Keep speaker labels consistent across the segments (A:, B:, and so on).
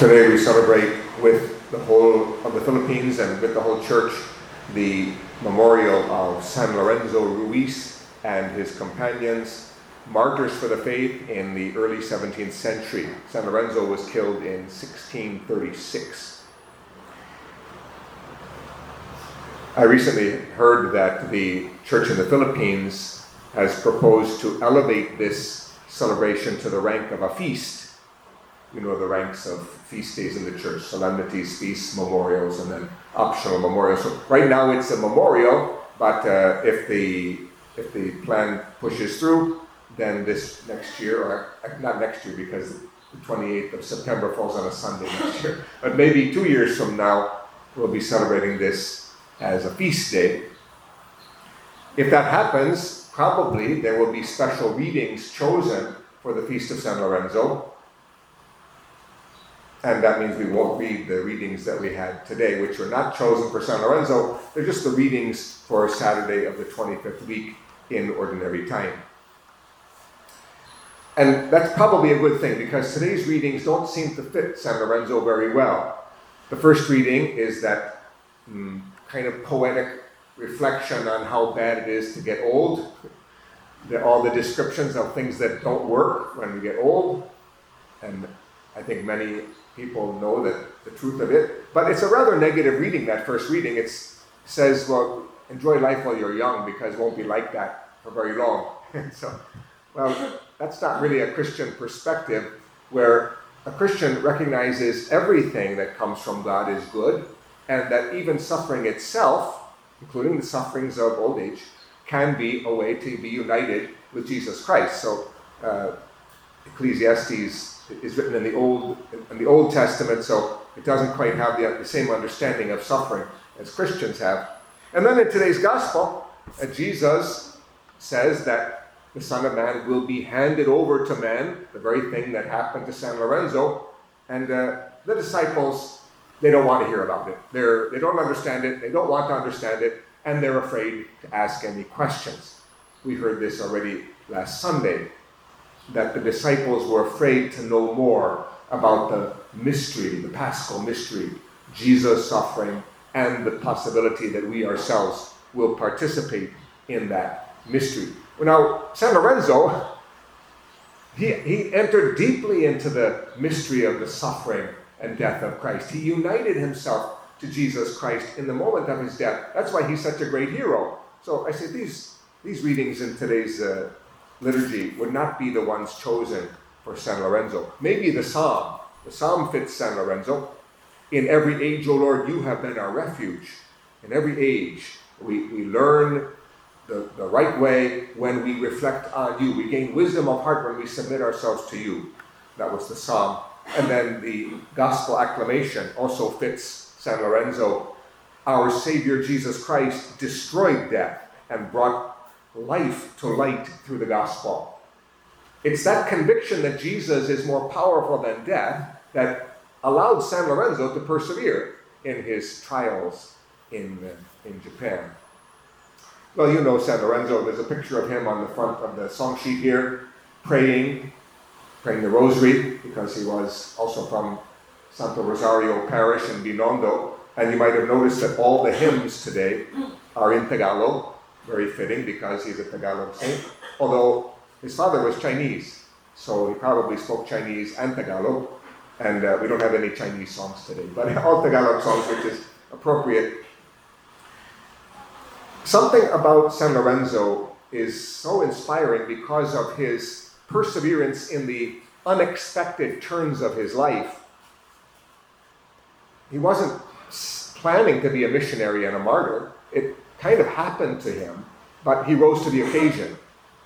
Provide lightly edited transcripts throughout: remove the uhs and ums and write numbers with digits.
A: Today we celebrate with the whole of the Philippines and with the whole church the memorial of San Lorenzo Ruiz and his companions, martyrs for the faith in the early 17th century. San Lorenzo was killed in 1636. I recently heard that the church in the Philippines has proposed to elevate this celebration to the rank of a feast. You know the ranks of feast days in the church: solemnities, feasts, memorials, and then optional memorials. So right now it's a memorial, but if the plan pushes through, then this next year, or not next year because the 28th of September falls on a Sunday next year, but maybe 2 years from now, we'll be celebrating this as a feast day. If that happens, probably there will be special readings chosen for the Feast of San Lorenzo. And that means we won't read the readings that we had today, which were not chosen for San Lorenzo. They're just the readings for Saturday of the 25th week in ordinary time. And that's probably a good thing, because today's readings don't seem to fit San Lorenzo very well. The first reading is that kind of poetic reflection on how bad it is to get old. All the descriptions of things that don't work when we get old. And I think many people know that the truth of it. But it's a rather negative reading, that first reading. It says, well, enjoy life while you're young, because it won't be like that for very long. So, well, that's not really a Christian perspective, where a Christian recognizes everything that comes from God is good, and that even suffering itself, including the sufferings of old age, can be a way to be united with Jesus Christ. So Ecclesiastes is written in the Old Testament, so it doesn't quite have the same understanding of suffering as Christians have. And then in today's gospel, Jesus says that the Son of Man will be handed over to men, the very thing that happened to San Lorenzo, and the disciples, they don't want to hear about it. They don't understand it, they don't want to understand it, and they're afraid to ask any questions. We heard this already last Sunday, that the disciples were afraid to know more about the mystery, the Paschal mystery, Jesus suffering, and the possibility that we ourselves will participate in that mystery. Well, now, San Lorenzo, he entered deeply into the mystery of the suffering and death of Christ. He united himself to Jesus Christ in the moment of his death. That's why he's such a great hero. So I say these readings in today's liturgy would not be the ones chosen for San Lorenzo. Maybe the Psalm. The Psalm fits San Lorenzo. In every age, O Lord, you have been our refuge. In every age, we learn the right way when we reflect on you. We gain wisdom of heart when we submit ourselves to you. That was the Psalm. And then the Gospel acclamation also fits San Lorenzo. Our Savior Jesus Christ destroyed death and brought life to light through the gospel. It's that conviction that Jesus is more powerful than death that allowed San Lorenzo to persevere in his trials in Japan. Well, you know San Lorenzo. There's a picture of him on the front of the song sheet here, praying the rosary, because he was also from Santo Rosario Parish in Binondo. And you might have noticed that all the hymns today are in Tagalog. Very fitting, because he's a Tagalog saint. Although his father was Chinese, so he probably spoke Chinese and Tagalog. And we don't have any Chinese songs today, but all Tagalog songs, which is appropriate. Something about San Lorenzo is so inspiring because of his perseverance in the unexpected turns of his life. He wasn't planning to be a missionary and a martyr. It kind of happened to him, but he rose to the occasion.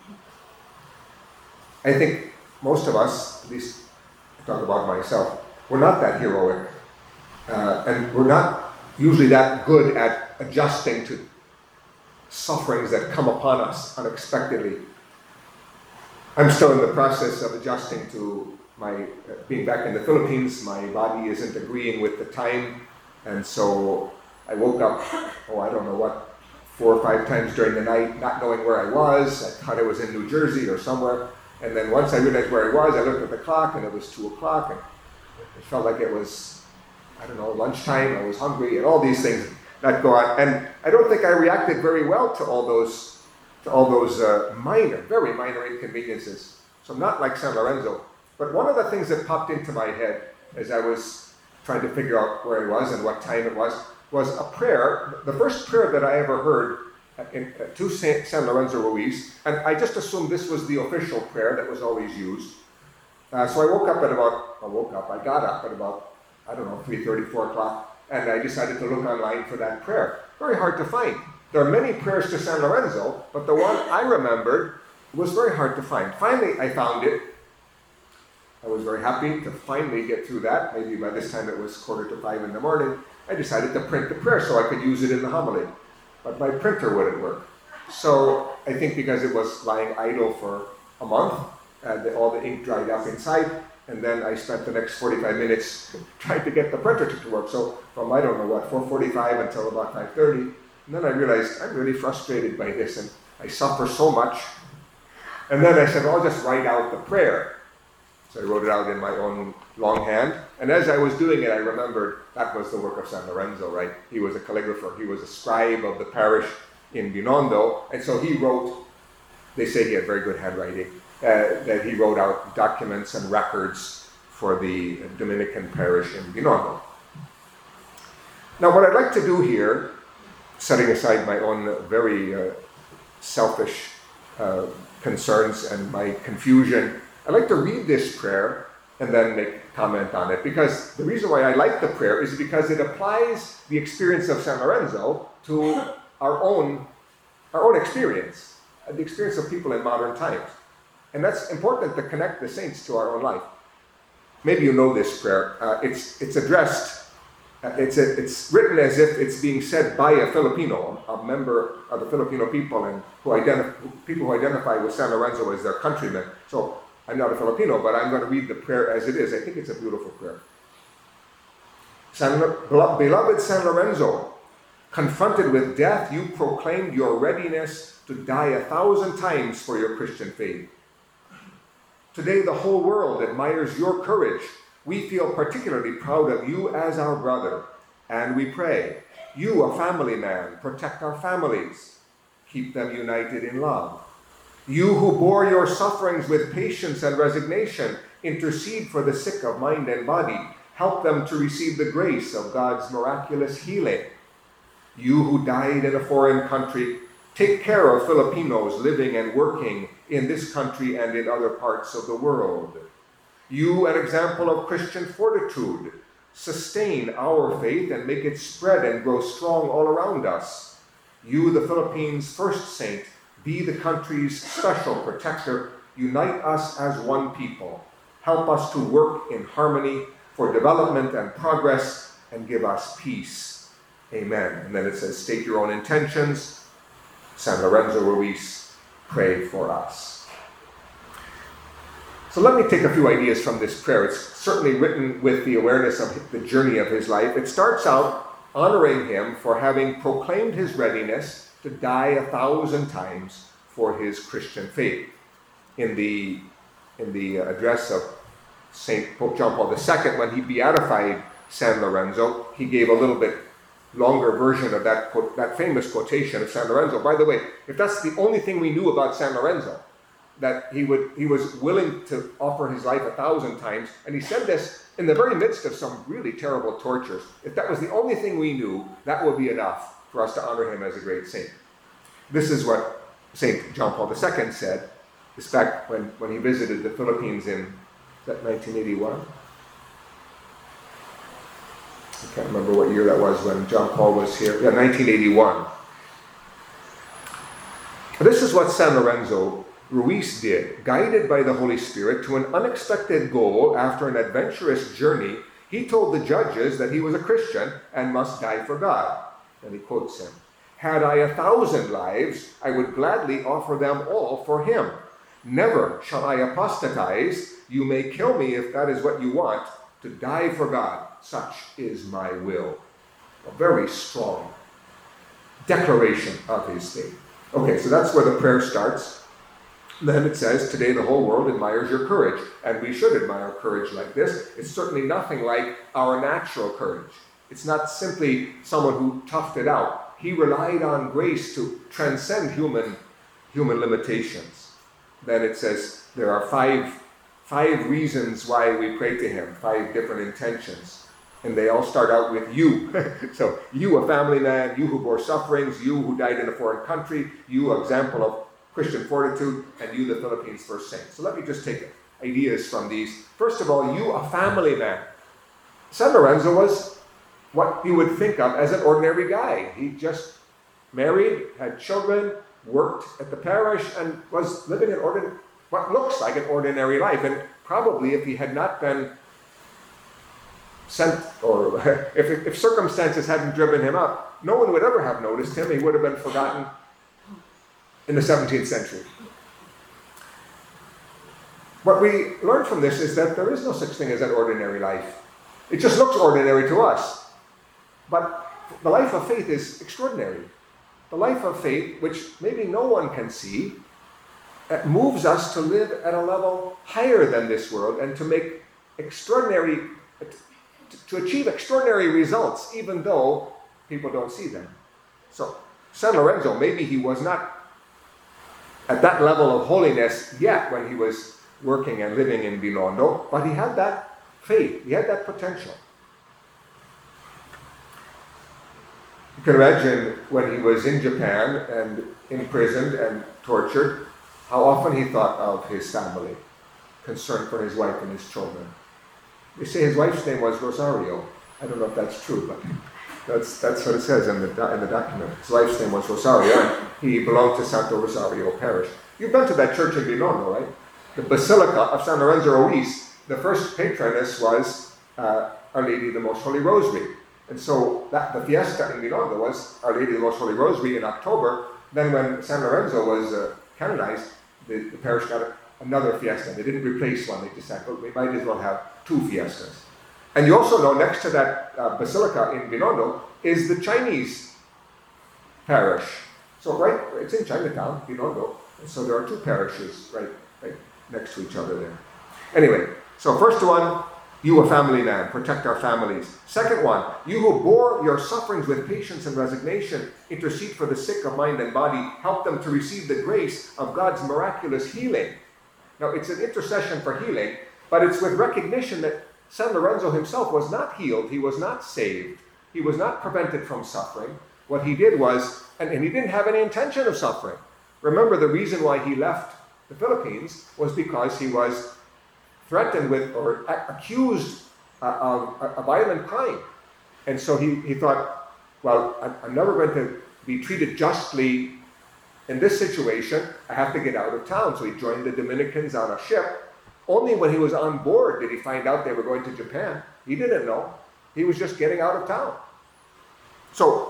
A: I think most of us, at least I talk about myself, we're not that heroic, and we're not usually that good at adjusting to sufferings that come upon us unexpectedly. I'm still in the process of adjusting to my being back in the Philippines. My body isn't agreeing with the time, and so I woke up, I don't know what, 4 or 5 times during the night, not knowing where I was. I thought I was in New Jersey or somewhere. And then once I realized where I was, I looked at the clock, and it was 2 o'clock. And It felt like it was, I don't know, lunchtime. I was hungry, and all these things that go on. And I don't think I reacted very well to all those minor, very minor inconveniences. So not like San Lorenzo. But one of the things that popped into my head as I was trying to figure out where I was and what time it was a prayer, the first prayer that I ever heard to San Lorenzo Ruiz, and I just assumed this was the official prayer that was always used. So I got up at about, 3:30, 4 o'clock, and I decided to look online for that prayer. Very hard to find. There are many prayers to San Lorenzo, but the one I remembered was very hard to find. Finally, I found it. I was very happy to finally get through that. Maybe by this time it was 4:45 in the morning. I decided to print the prayer so I could use it in the homily. But my printer wouldn't work. So I think because it was lying idle for a month, all the ink dried up inside, and then I spent the next 45 minutes trying to get the printer to work. So from, 4:45 until about 5:30, and then I realized I'm really frustrated by this, and I suffer so much. And then I said, well, I'll just write out the prayer. So I wrote it out in my own longhand. And as I was doing it, I remembered that was the work of San Lorenzo, right? He was a calligrapher. He was a scribe of the parish in Binondo. And so he wrote, they say he had very good handwriting, that he wrote out documents and records for the Dominican parish in Binondo. Now, what I'd like to do here, setting aside my own very selfish concerns and my confusion, I'd like to read this prayer and then make comment on it, because the reason why I like the prayer is because it applies the experience of San Lorenzo to our own experience, the experience of people in modern times. And that's important to connect the saints to our own life. Maybe you know this prayer. It's addressed, it's written as if it's being said by a Filipino, a member of the Filipino people, and people who identify with San Lorenzo as their countrymen. So I'm not a Filipino, but I'm going to read the prayer as it is. I think it's a beautiful prayer. Beloved San Lorenzo, confronted with death, you proclaimed your readiness to die 1,000 times for your Christian faith. Today, the whole world admires your courage. We feel particularly proud of you as our brother, and we pray, you, a family man, protect our families. Keep them united in love. You who bore your sufferings with patience and resignation, intercede for the sick of mind and body. Help them to receive the grace of God's miraculous healing. You who died in a foreign country, take care of Filipinos living and working in this country and in other parts of the world. You, an example of Christian fortitude, sustain our faith and make it spread and grow strong all around us. You, the Philippines' first saint, be the country's special protector. Unite us as one people. Help us to work in harmony for development and progress, and give us peace. Amen. And then it says, state your own intentions. San Lorenzo Ruiz, pray for us. So let me take a few ideas from this prayer. It's certainly written with the awareness of the journey of his life. It starts out honoring him for having proclaimed his readiness to die 1,000 times for his Christian faith. In the address of St. Pope John Paul II, when he beatified San Lorenzo, he gave a little bit longer version of that famous quotation of San Lorenzo. By the way, if that's the only thing we knew about San Lorenzo, that he was willing to offer his life 1,000 times, and he said this in the very midst of some really terrible tortures. If that was the only thing we knew, that would be enough for us to honor him as a great saint. This is what St. John Paul II said, this back when he visited the Philippines in 1981. I can't remember what year that was when John Paul was here. Yeah, 1981. This is what San Lorenzo Ruiz did. Guided by the Holy Spirit to an unexpected goal after an adventurous journey, he told the judges that he was a Christian and must die for God. And he quotes him, "Had I 1,000 lives, I would gladly offer them all for him. Never shall I apostatize. You may kill me if that is what you want. To die for God, such is my will." A very strong declaration of his faith. Okay, so that's where the prayer starts. Then it says, today the whole world admires your courage, and we should admire courage like this. It's certainly nothing like our natural courage. It's not simply someone who toughed it out. He relied on grace to transcend human limitations. Then it says there are five reasons why we pray to him, 5 different intentions. And they all start out with you. So, you, a family man, you who bore sufferings, you who died in a foreign country, you, example of Christian fortitude, and you, the Philippines' first saint. So let me just take ideas from these. First of all, you, a family man. San Lorenzo was what you would think of as an ordinary guy. He just married, had children, worked at the parish, and was living what looks like an ordinary life. And probably if he had not been sent, or if circumstances hadn't driven him up, no one would ever have noticed him. He would have been forgotten in the 17th century. What we learn from this is that there is no such thing as an ordinary life. It just looks ordinary to us. But the life of faith is extraordinary. The life of faith, which maybe no one can see, moves us to live at a level higher than this world and to make to achieve extraordinary results, even though people don't see them. So, San Lorenzo, maybe he was not at that level of holiness yet when he was working and living in Binondo, but he had that faith, he had that potential. You can imagine when he was in Japan and imprisoned and tortured, how often he thought of his family, concerned for his wife and his children. They say his wife's name was Rosario. I don't know if that's true, but that's what it says in the document. His wife's name was Rosario, and he belonged to Santo Rosario Parish. You've been to that church in Binondo, right? The Basilica of San Lorenzo Ruiz, the first patroness was Our Lady of the Most Holy Rosary. And so the fiesta in Binondo was Our Lady of the Most Holy Rosary in October. Then when San Lorenzo was canonized, the parish got another fiesta. They didn't replace one. They decided, well, we might as well have 2 fiestas. And you also know next to that basilica in Binondo is the Chinese parish. So it's in Chinatown, Binondo. And so there are 2 parishes right next to each other there. Anyway, so first one, you, a family man, protect our families. Second one, you who bore your sufferings with patience and resignation, intercede for the sick of mind and body, help them to receive the grace of God's miraculous healing. Now, it's an intercession for healing, but it's with recognition that San Lorenzo himself was not healed, he was not saved, he was not prevented from suffering. What he did was, and he didn't have any intention of suffering. Remember, the reason why he left the Philippines was because he was threatened with or accused of a violent crime. And so he thought, well, I'm never going to be treated justly in this situation. I have to get out of town. So he joined the Dominicans on a ship. Only when he was on board did he find out they were going to Japan. He didn't know. He was just getting out of town. So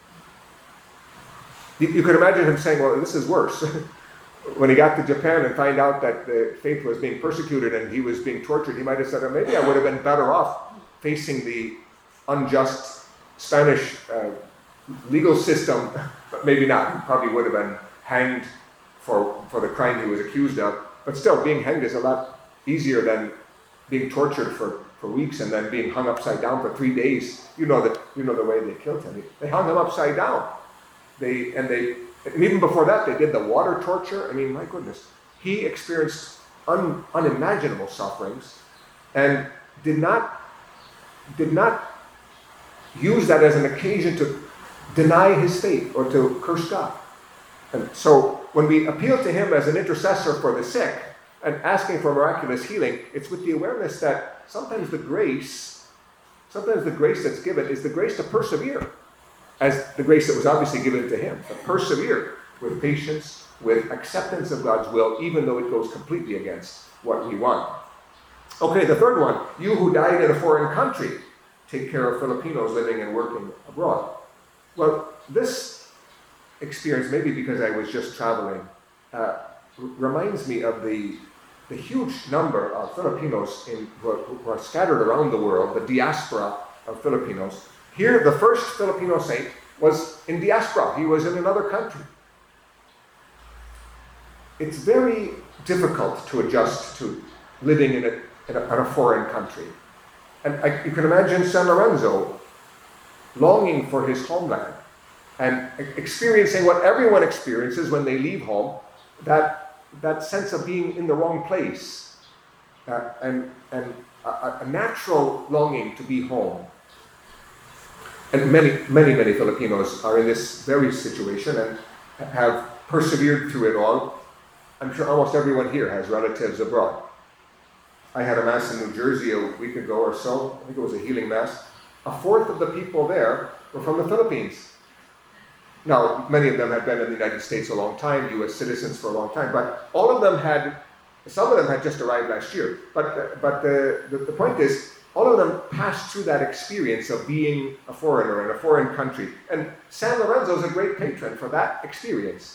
A: you could imagine him saying, well, this is worse. When he got to Japan and found out that the faith was being persecuted and he was being tortured, he might have said, maybe I would have been better off facing the unjust Spanish legal system, but maybe not. He probably would have been hanged for the crime he was accused of. But still, being hanged is a lot easier than being tortured for weeks and then being hung upside down for 3 days. You know the way they killed him. They hung him upside down. And even before that, they did the water torture. I mean, my goodness. He experienced unimaginable sufferings and did not use that as an occasion to deny his faith or to curse God. And so when we appeal to him as an intercessor for the sick and asking for miraculous healing, it's with the awareness that sometimes the grace that's given is the grace to persevere, as the grace that was obviously given to him, to persevere with patience, with acceptance of God's will, even though it goes completely against what we want. Okay, the third one, you who died in a foreign country, take care of Filipinos living and working abroad. Well, this experience, maybe because I was just traveling, reminds me of the huge number of Filipinos who are scattered around the world, the diaspora of Filipinos. Here, the first Filipino saint was in diaspora. He was in another country. it's very difficult to adjust to living in a foreign country. And you can imagine San Lorenzo longing for his homeland and experiencing what everyone experiences when they leave home, that sense of being in the wrong place, and a natural longing to be home. And many Filipinos are in this very situation and have persevered through it all. I'm sure almost everyone here has relatives abroad. I had a mass in New Jersey a week ago or so. I think it was a healing mass. A fourth of the people there were from the Philippines. Now, many of them had been in the United States a long time, U.S. citizens for a long time, but some of them had just arrived last year. But the point is, all of them passed through that experience of being a foreigner in a foreign country. And San Lorenzo is a great patron for that experience.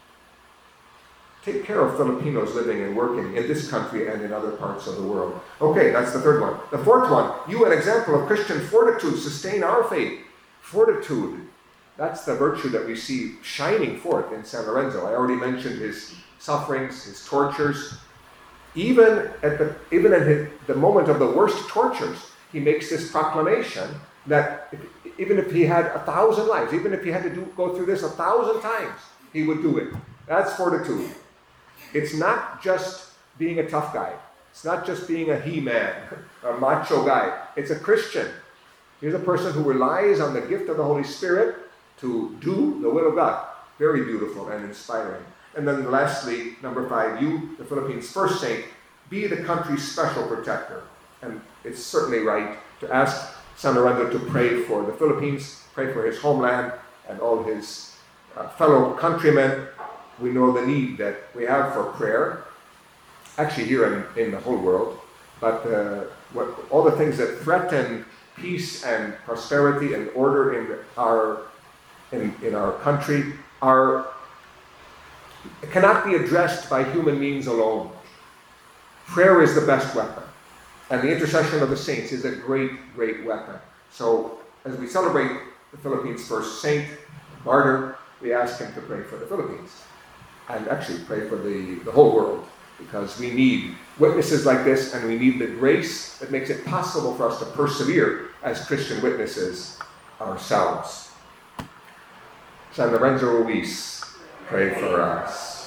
A: Take care of Filipinos living and working in this country and in other parts of the world. Okay, that's the third one. The fourth one, you an example of Christian fortitude, sustain our faith. Fortitude, that's the virtue that we see shining forth in San Lorenzo. I already mentioned his sufferings, his tortures. Even in the moment of the worst tortures, he makes this proclamation that even if he had 1,000 lives, even if he had to go through this 1,000 times, he would do it. That's fortitude. It's not just being a tough guy. It's not just being a he-man, a macho guy. It's a Christian. Here's a person who relies on the gift of the Holy Spirit to do the will of God. Very beautiful and inspiring. And then lastly, number 5, you, the Philippines' first saint, be the country's special protector. And it's certainly right to ask San Lorenzo to pray for the Philippines, pray for his homeland and all his fellow countrymen. We know the need that we have for prayer, actually here in the whole world, but all the things that threaten peace and prosperity and order in our country cannot be addressed by human means alone. Prayer is the best weapon, and the intercession of the saints is a great, great weapon. So as we celebrate the Philippines' first saint, martyr, we ask him to pray for the Philippines. And actually pray for the whole world, because we need witnesses like this, and we need the grace that makes it possible for us to persevere as Christian witnesses ourselves. San Lorenzo Ruiz, pray for us.